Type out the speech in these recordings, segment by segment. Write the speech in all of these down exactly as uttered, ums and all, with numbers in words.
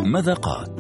مذاقات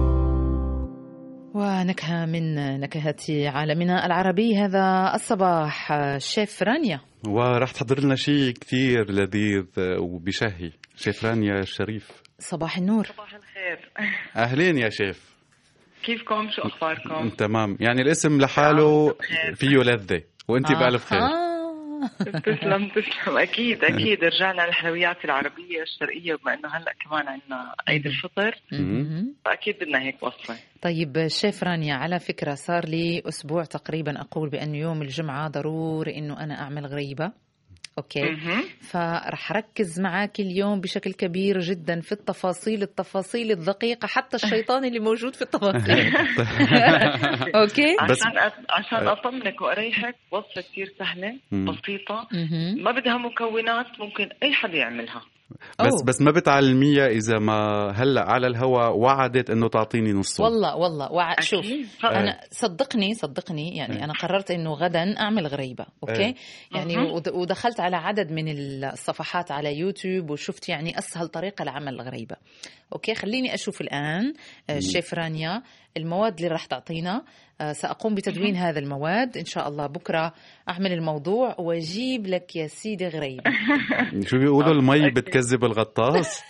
ونكهة من نكهات عالمنا العربي هذا الصباح. شيف رانيا، وراح تحضر لنا شيء كتير لذيذ وبشهي. شيف رانيا الشريف، صباح النور. صباح الخير. أهلين يا شيف، كيفكم؟ شو أخباركم؟ تمام. يعني الاسم لحاله فيه لذة وانت آه. بألف خير. آه. تسلم تسلم. أكيد أكيد رجعنا للحلويات العربية الشرقية، بما أنه هلأ كمان عندنا عيد الفطر، فأكيد بدنا هيك وصفة. طيب شيف رانيا، على فكرة صار لي أسبوع تقريبا أقول بأن يوم الجمعة ضروري أنه أنا أعمل غريبة. أوكي، مهم. فرح ركز معاك اليوم بشكل كبير جدا في التفاصيل التفاصيل الدقيقة، حتى الشيطان اللي موجود في التفاصيل. أوكي، عشان أ... عشان أطمنك وأريحك، وصفة كتير سهلة بسيطة، ما بدها مكونات، ممكن أي حد يعملها. بس أوه. بس ما بتعلميها إذا ما هلأ على الهواء وعدت إنه تعطيني نصه. والله والله وع... شوف أكيد. أنا صدقني صدقني يعني أنا قررت إنه غدا أعمل غريبة. أوكي، يعني ود- ودخلت على عدد من الصفحات على يوتيوب وشفت يعني أسهل طريقة لعمل الغريبة. أوكي، خليني أشوف الآن. الشيف رانيا، المواد اللي راح تعطينا، سأقوم بتدوين هذا المواد إن شاء الله. بكرة أعمل الموضوع وأجيب لك يا سيدي غريبة. شو بيقولوا، المي بتكذب الغطاس.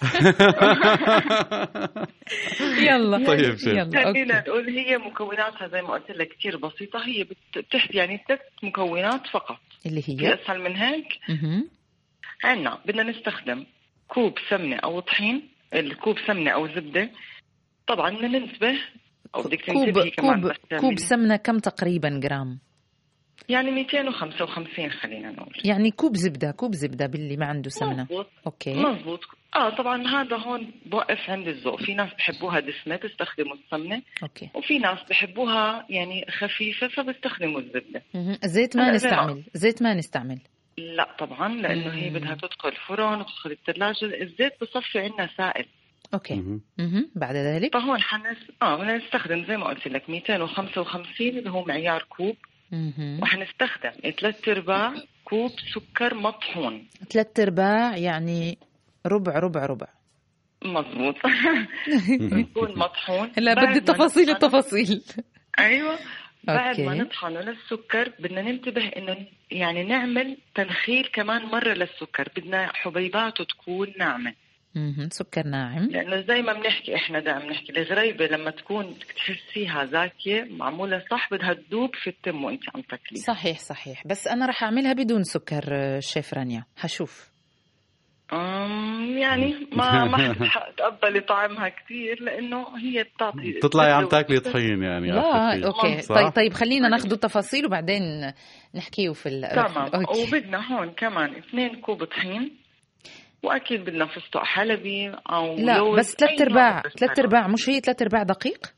يلا طيب شيف، يلا. خلينا أوكي. نقول هي مكوناتها زي ما قلت لك كتير بسيطة. هي بت- بتحكي يعني ست مكونات فقط. اللي في هي أسهل من هيك. مهم. عنا بدنا نستخدم كوب سمنة أو طحين، الكوب سمنة أو زبدة. طبعا بدنا ننتبه، أو بدك كوب تنتبهي كمان كوب بس كوب تعملي. سمنة كم تقريبا جرام؟ يعني مئتين وخمسة وخمسين خلينا نقول. يعني كوب زبدة كوب زبدة باللي ما عنده سمنة. مزبوط أوكي. مزبوط. اه طبعا هذا هون بوقف عند الذوق. في ناس بحبوها دسمة بيستخدموا السمنة، أوكي. وفي ناس بحبوها يعني خفيفة فبيستخدموا الزبدة. مهم. زيت ما هلا زي ما- نستعمل زيت ما نستعمل لا طبعا، لأنه هي مم. بدها تدخل الفرن وتدخل الثلاجة. الزيت بصفي عندنا سائل، أوكي. مهم. مهم. بعد ذلك فهون حنس اه بدنا نستخدم زي ما قلت لك مئتين وخمسة وخمسين اللي هو معيار كوب، مهم. وحنستخدم ثلاث ارباع كوب سكر مطحون. ثلاث أرباع يعني ربع ربع ربع. مظبوط. بيكون مطحون. لا بعد بدي ما تفاصيل نطحنه- التفاصيل. ايوه، بعد أوكي. ما نطحنه للسكر بدنا ننتبه انه يعني نعمل تنخيل كمان مرة للسكر. بدنا حبيباته تكون ناعمة، مهم. سكر ناعم. لأنه زي ما بنحكي إحنا دائما بنحكي الغريبة لما تكون تحسيها زاكية معمولة صح بدها تذوب في التم وأنت عم تاكلي. صحيح صحيح، بس أنا رح أعملها بدون سكر. آه، شيف رانيا هشوف. أم يعني ما ما حتقبلي طعمها كتير، لأنه هي بتعطي تطلعي عم تاكلي طحين يعني. لا آخر شيء. أوكي. صح؟ طيب طيب خلينا ناخذ التفاصيل وبعدين نحكيه في ال تمام. أوكي. وبدنا هون كمان اثنين كوب طحين، وأكيد بدنا فستق حلبي أو لا لوز. بس ثلاث أي نوع أرباع بس ثلاث حلو. أرباع مش هي ثلاث أرباع دقيق؟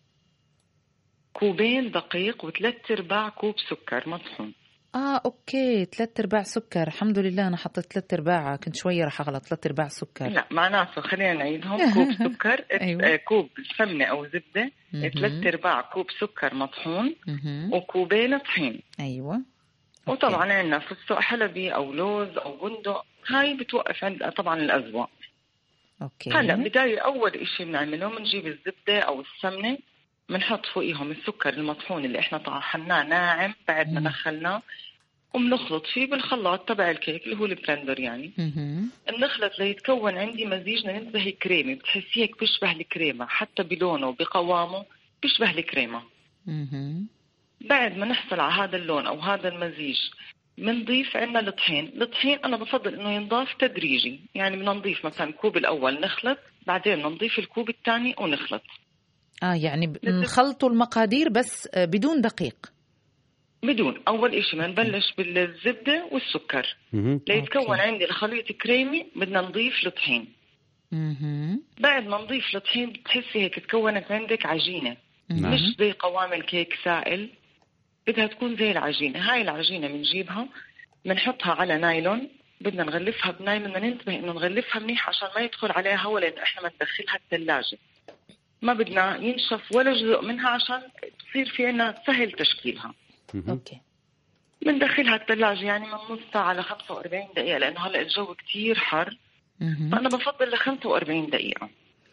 كوبين دقيق وثلاث ارباع كوب سكر مطحون. اه اوكي، ثلاث ارباع سكر. الحمد لله انا حطيت ثلاث ارباع، كنت شويه رح اغلط. ثلاث ارباع سكر. لا معناته خلينا نعيدهم. كوب سكر، أيوة. آه، كوب سمنة أو زبدة، مهم. ثلاث ارباع كوب سكر مطحون، مهم. وكوبين طحين. ايوه. وطبعا عندنا فستق حلبي أو لوز أو بندق. هاي بتوقف عند طبعا الأذواق. اوكي. هلا بداية أول إشي بنعمله بنجيب الزبدة أو السمنة، بنحط فوقيهم السكر المطحون اللي إحنا طحناه ناعم بعد ما مم. دخلناه، وبنخلط فيه بالخلاط تبع الكيك اللي هو البلندر يعني. مهم. بنخلط ليتكون عندي مزيج ننتبه كريمي، بتحسيه هيك بيشبه الكريمة، حتى بلونه وبقوامه بيشبه الكريمة. مهم. بعد ما نحصل على هذا اللون أو هذا المزيج بنضيف عنا الطحين. الطحين أنا بفضل إنه ينضاف تدريجي، يعني بدنا نضيف مثلا الكوب الأول نخلط، بعدين نضيف الكوب الثاني ونخلط. اه يعني ب- نخلطوا المقادير بس آه، بدون دقيق. بدون. أول إشي ما نبلش بالزبدة والسكر مهم. ليتكون أوكي. عندي الخليط كريمي، بدنا نضيف الطحين. مهم. بعد ما نضيف الطحين بتحسي هيك تكونت عندك عجينة، مهم. مش زي قوام الكيك سائل، بدها تكون زي العجينة. هاي العجينة بنجيبها بنحطها على نايلون. بدنا نغلفها بنايلون، بدنا ننتبه إنه نغلفها منيح عشان ما يدخل عليها هواء، لأنه إحنا ما ندخلها الثلاجة. ما بدنا ينشف ولا جزء منها عشان تصير في عنا سهل تشكيلها. اوكي. بندخلها الثلاجة يعني من نص ساعة ل خمسة وأربعين دقيقة، لأنه هلا الجو كتير حر، مهم. فأنا بفضل ل خمسة وأربعين دقيقة.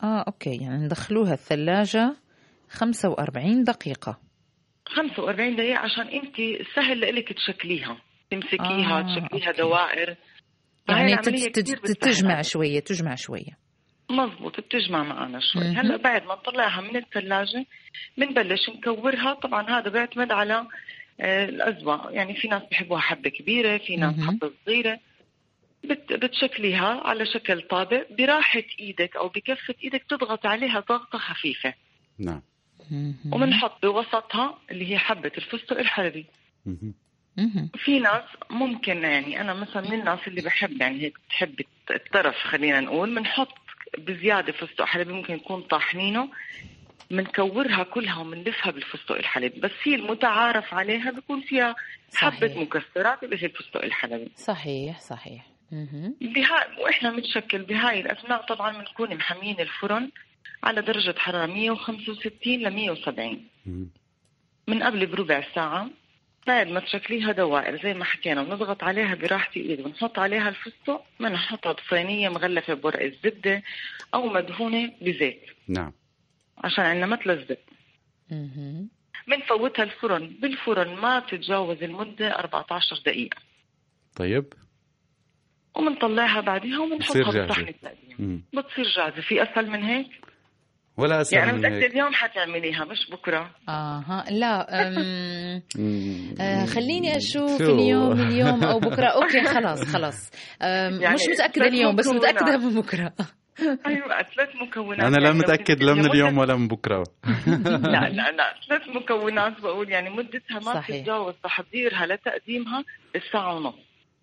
اه اوكي، يعني ندخلوها الثلاجة خمسة وأربعين دقيقة. خمسة وأربعين دقيقة عشان انت سهل لك تشكليها، تمسكيها آه، تشكليها أوكي. دوائر، يعني تجمع شوية تجمع شوية مظبوط، بتجمع معنا شوي. هلا بعد ما نطلعها من الثلاجة بنبلش نكورها. طبعا هذا بيعتمد على آه الأذواق، يعني في ناس بيحبوها حبة كبيرة، في ناس حبة صغيرة. بت بتشكليها على شكل طابق براحة ايدك او بكفة ايدك، تضغط عليها ضغطة خفيفة. نعم. ومنحط بوسطها اللي هي حبة الفستق الحلبي. في ناس ممكن، يعني انا مثلا من الناس اللي بحب يعني هيك بتحب الطرف، خلينا نقول بنحط بزيادة فستق حلبي، ممكن يكون طاحنينه، منكورها كلها ومنلفها بالفستق الحلبي. بس هي المتعارف عليها بيكون فيها حبة صحيح. مكسرات اللي هي الفستق الحلبي. صحيح صحيح. بها واحنا بنشكل بهاي الاثناء طبعا بنكون محمين الفرن على درجة حرارة مية وخمسة وستين ل مية وسبعين من قبل بربع ساعة. بعد ما تشكليها دوائر زي ما حكينا بنضغط عليها براحة ايد، بنحط عليها الفستق، بنحطها بصينية مغلفة بورق الزبدة او مدهونة بزيت. نعم. عشان عندنا مثل الزبدة. بنفوتها الفرن، بالفرن ما تتجاوز المدة أربعة عشر دقيقة. طيب. ومنطلعها بعدها ومنحطها بصحن التقديم. بتصير جاهزة. في أسهل من هيك؟ ولا أسهل يعني من هيك. يعني متأكد اليوم حتعمليها مش بكرة؟ آه لا أم... آه خليني أشوف اليوم اليوم أو بكرة. أوكي خلاص خلاص يعني مش متأكدة اليوم بس متأكدة من بكرة. أيوة ثلاث مكونات. أنا لا متأكد لا من اليوم ولا من بكرة. لا لا لا ثلاث مكونات بقول، يعني مدتها ما تتجاوز تحضيرها لتقديمها الساعة ونص.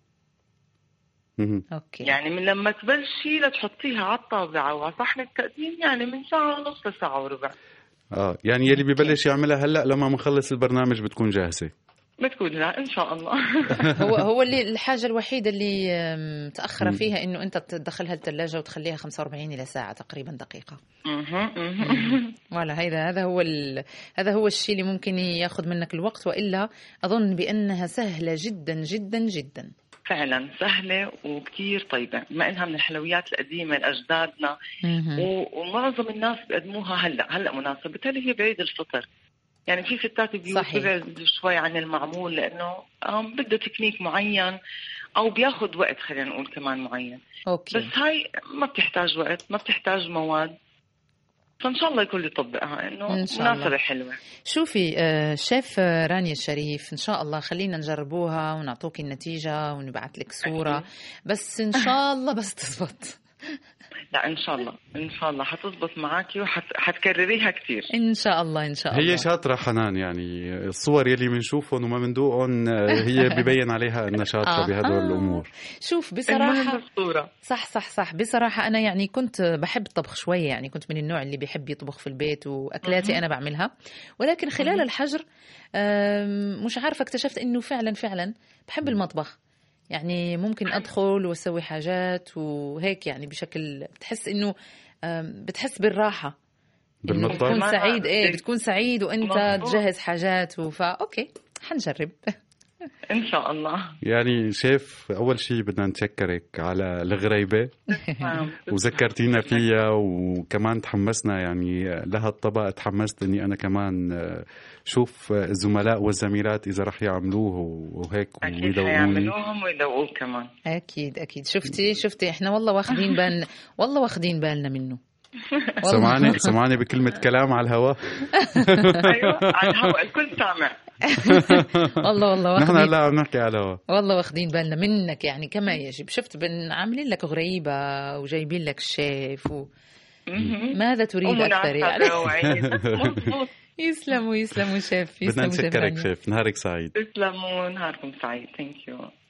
أوكي. يعني من لما تبلشي لتحطيها على الطاولة وعلى صحن التقديم يعني من ساعة ونص لساعة وربع. آه يعني يلي ببلش يعملها هلأ لما نخلص البرنامج بتكون جاهزة. بتكون لا إن شاء الله. هو هو اللي الحاجة الوحيدة اللي متأخرة فيها إنه أنت تدخلها الثلاجة وتخليها خمسة وأربعين إلى ساعة تقريبا دقيقة. ولا هذا هذا هو هذا هو الشيء اللي ممكن ياخذ منك الوقت، وإلا أظن بأنها سهلة جدا جدا جدا. فعلا سهلة وكتير طيبة، بما إنها من الحلويات القديمة لأجدادنا، ومعظم الناس بيقدموها هلا هلا مناسبة اللي هي بعيد الفطر. يعني في ستات بيوت بيبعدوا شوي عن المعمول لأنه بده تكنيك معين أو بياخد وقت، خلينا نقول كمان معين. أوكي. بس هاي ما بتحتاج وقت، ما بتحتاج مواد، فإن شاء الله الكل يطبقها إنه مناسبة حلوة. شوفي آه شيف رانيا الشريف، إن شاء الله خلينا نجربوها ونعطوك النتيجة ونبعث لك صورة. بس إن شاء الله بس تزبط. لا إن شاء الله إن شاء الله حتزبط معاكي وحتكرريها كتير إن شاء الله إن شاء الله. هي شاطرة حنان، يعني الصور يلي بنشوفهم وما بندوقهم هي ببين عليها أنها شاطرة بهدول آه. الأمور. شوف بصراحة صح صح صح بصراحة أنا يعني كنت بحب الطبخ شوية، يعني كنت من النوع اللي بيحب يطبخ في البيت وأكلاتي أنا بعملها، ولكن خلال الحجر مش عارفة اكتشفت إنه فعلا فعلا بحب المطبخ. يعني ممكن أدخل وأسوي حاجات وهيك، يعني بشكل بتحس إنه بتحس بالراحة بالمطبخ، بتكون سعيد إيه بتكون سعيد وأنت تجهز حاجات وفا أوكي حنجرب إن شاء الله. يعني شيف أول شيء بدنا نشكرك على الغريبة وذكرتينا فيها، وكمان تحمسنا يعني لها الطبق. تحمست إني أنا كمان شوف الزملاء والزميلات إذا رح يعملوه وهيك ويدوقوني. يعملوهم ويدوقوه كمان. أكيد أكيد. شفتي شفتي إحنا والله واخدين بالنا والله واخدين بالنا منه. سمعني سمعني بكلمة كلام على الهواء. أيوة على الهواء الكل سامع. والله والله واخدين. نحن لا عم نحكي على الهواء. والله واخدين بالنا منك يعني كما يجب. شفت بنعملين لك غريبة وجايبين لك الشيف و... ماذا تريد أكثر يعني. يسلموا يسلموا شيف. بدنا نشكرك شيف. نهارك سعيد. تسلموا نهاركم سعيد. ثانك يو.